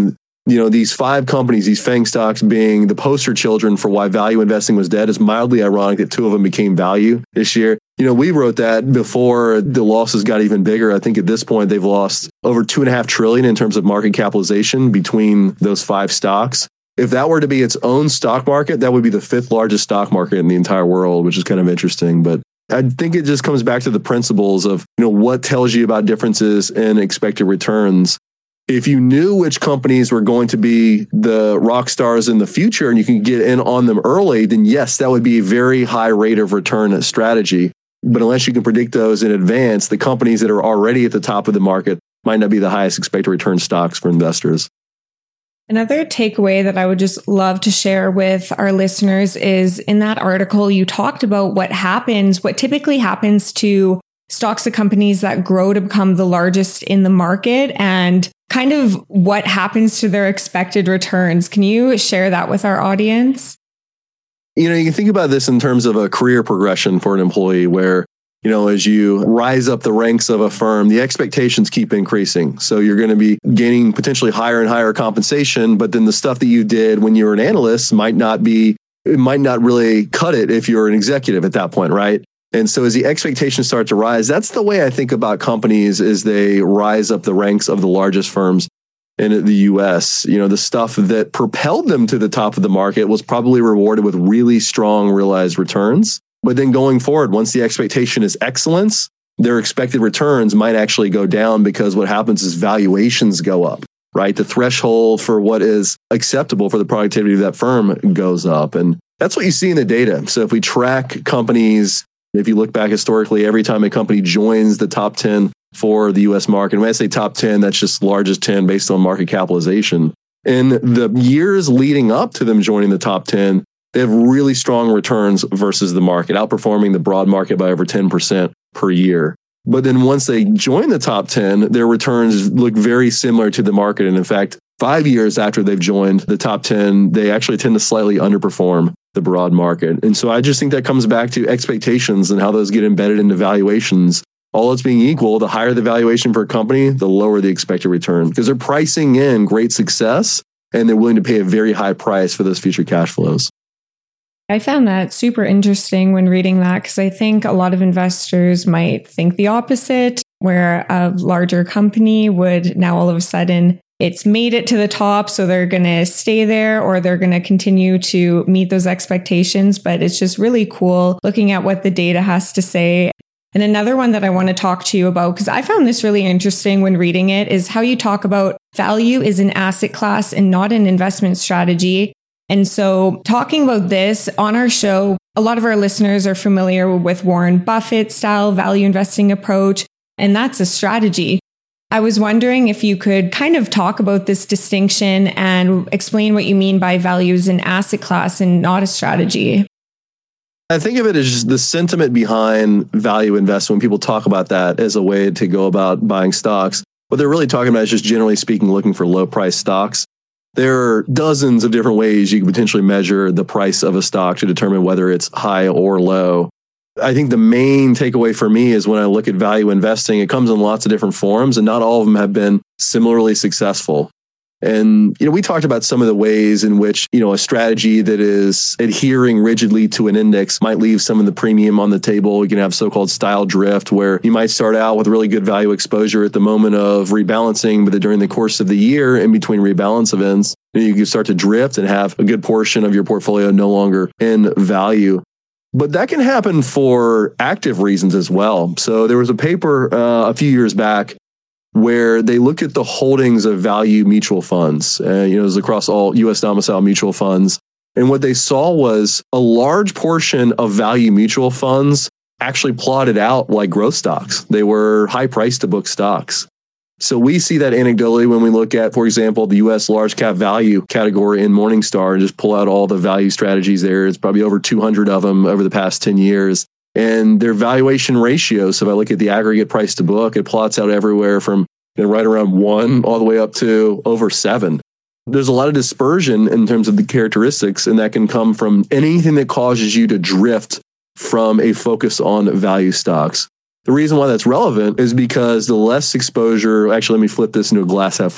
these 5 companies, these FANG stocks being the poster children for why value investing was dead, is mildly ironic that 2 of them became value this year. We wrote that before the losses got even bigger. I think at this point, they've lost over $2.5 trillion in terms of market capitalization between those 5 stocks. If that were to be its own stock market, that would be the 5th largest stock market in the entire world, which is kind of interesting. But I think it just comes back to the principles of, what tells you about differences in expected returns. If you knew which companies were going to be the rock stars in the future and you can get in on them early, then yes, that would be a very high rate of return strategy. But unless you can predict those in advance, the companies that are already at the top of the market might not be the highest expected return stocks for investors. Another takeaway that I would just love to share with our listeners is in that article, you talked about what typically happens to stocks of companies that grow to become the largest in the market and kind of what happens to their expected returns. Can you share that with our audience? You can think about this in terms of a career progression for an employee where, as you rise up the ranks of a firm, the expectations keep increasing. So you're going to be gaining potentially higher and higher compensation, but then the stuff that you did when you were an analyst might not really cut it if you're an executive at that point, right? And so as the expectations start to rise, that's the way I think about companies as they rise up the ranks of the largest firms in the US. The stuff that propelled them to the top of the market was probably rewarded with really strong realized returns. But then going forward, once the expectation is excellence, their expected returns might actually go down because what happens is valuations go up, right? The threshold for what is acceptable for the productivity of that firm goes up. And that's what you see in the data. So if we track companies, if you look back historically, every time a company joins the top 10 for the US market, and when I say top 10, that's just largest 10 based on market capitalization. In the years leading up to them joining the top 10, they have really strong returns versus the market, outperforming the broad market by over 10% per year. But then once they join the top 10, their returns look very similar to the market. And in fact, 5 years after they've joined the top 10, they actually tend to slightly underperform the broad market. And so I just think that comes back to expectations and how those get embedded into valuations. All else being equal, the higher the valuation for a company, the lower the expected return because they're pricing in great success and they're willing to pay a very high price for those future cash flows. I found that super interesting when reading that because I think a lot of investors might think the opposite, where a larger company would now all of a sudden it's made it to the top, so they're going to stay there or they're going to continue to meet those expectations. But it's just really cool looking at what the data has to say. And another one that I want to talk to you about, because I found this really interesting when reading it, is how you talk about value is an asset class and not an investment strategy. And so talking about this on our show, a lot of our listeners are familiar with Warren Buffett style value investing approach, and that's a strategy. I was wondering if you could kind of talk about this distinction and explain what you mean by value as an asset class and not a strategy. I think of it as just the sentiment behind value investment. When people talk about that as a way to go about buying stocks, what they're really talking about is just generally speaking, looking for low price stocks. There are dozens of different ways you can potentially measure the price of a stock to determine whether it's high or low. I think the main takeaway for me is when I look at value investing, it comes in lots of different forms and not all of them have been similarly successful. And, we talked about some of the ways in which, a strategy that is adhering rigidly to an index might leave some of the premium on the table. You can have so-called style drift, where you might start out with really good value exposure at the moment of rebalancing, but then during the course of the year, in between rebalance events, you can start to drift and have a good portion of your portfolio no longer in value. But that can happen for active reasons as well. So there was a paper a few years back where they looked at the holdings of value mutual funds. It was across all U.S. domicile mutual funds. And what they saw was a large portion of value mutual funds actually plotted out like growth stocks. They were high price to book stocks. So we see that anecdotally when we look at, for example, the U.S. large cap value category in Morningstar and just pull out all the value strategies there. It's probably over 200 of them over the past 10 years. And their valuation ratio, so if I look at the aggregate price to book, it plots out everywhere from right around 1 all the way up to over 7. There's a lot of dispersion in terms of the characteristics, and that can come from anything that causes you to drift from a focus on value stocks. The reason why that's relevant is because the less exposure, actually, let me flip this into a glass half full.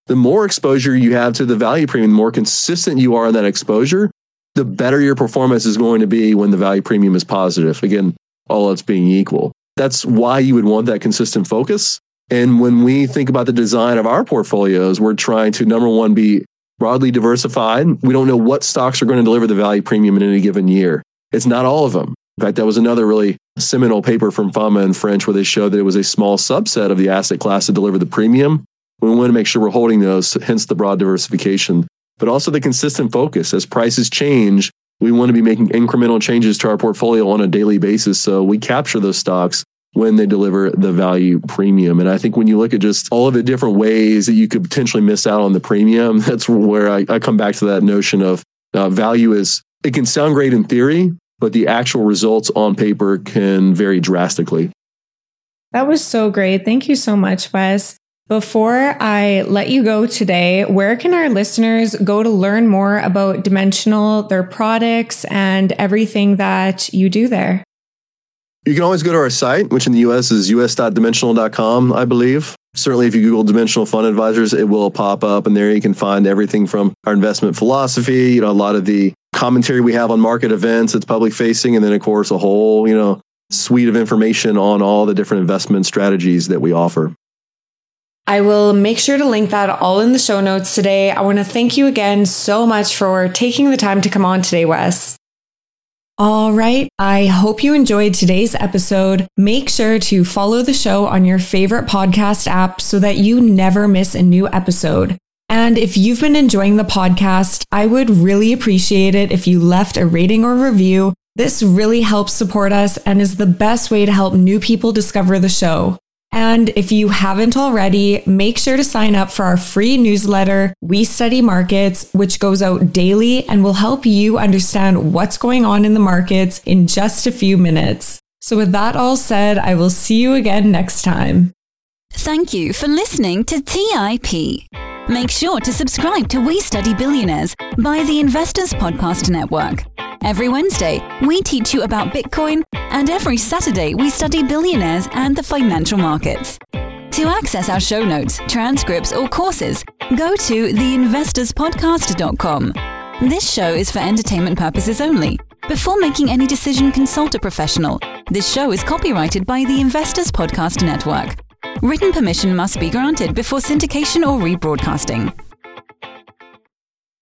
the more exposure you have to the value premium, the more consistent you are in that exposure, the better your performance is going to be when the value premium is positive. Again, all else being equal. That's why you would want that consistent focus. And when we think about the design of our portfolios, we're trying to, number one, be broadly diversified. We don't know what stocks are going to deliver the value premium in any given year. It's not all of them. In fact, that was another really seminal paper from Fama and French where they showed that it was a small subset of the asset class to deliver the premium. We want to make sure we're holding those, hence the broad diversification, but also the consistent focus. As prices change, we want to be making incremental changes to our portfolio on a daily basis so we capture those stocks when they deliver the value premium. And I think when you look at just all of the different ways that you could potentially miss out on the premium, that's where I come back to that notion of value is, it can sound great in theory, but the actual results on paper can vary drastically. That was so great. Thank you so much, Wes. Before I let you go today, where can our listeners go to learn more about Dimensional, their products, and everything that you do there? You can always go to our site, which in the US is us.dimensional.com, I believe. Certainly, if you Google Dimensional Fund Advisors, it will pop up. And there you can find everything from our investment philosophy, a lot of the commentary we have on market events that's public facing. And then, of course, a whole, suite of information on all the different investment strategies that we offer. I will make sure to link that all in the show notes today. I want to thank you again so much for taking the time to come on today, Wes. All right. I hope you enjoyed today's episode. Make sure to follow the show on your favorite podcast app so that you never miss a new episode. And if you've been enjoying the podcast, I would really appreciate it if you left a rating or review. This really helps support us and is the best way to help new people discover the show. And if you haven't already, make sure to sign up for our free newsletter, We Study Markets, which goes out daily and will help you understand what's going on in the markets in just a few minutes. So with that all said, I will see you again next time. Thank you for listening to TIP. Make sure to subscribe to We Study Billionaires by the Investors Podcast Network. Every Wednesday, we teach you about Bitcoin, and every Saturday, we study billionaires and the financial markets. To access our show notes, transcripts, or courses, go to theinvestorspodcast.com. This show is for entertainment purposes only. Before making any decision, consult a professional. This show is copyrighted by the Investors Podcast Network. Written permission must be granted before syndication or rebroadcasting.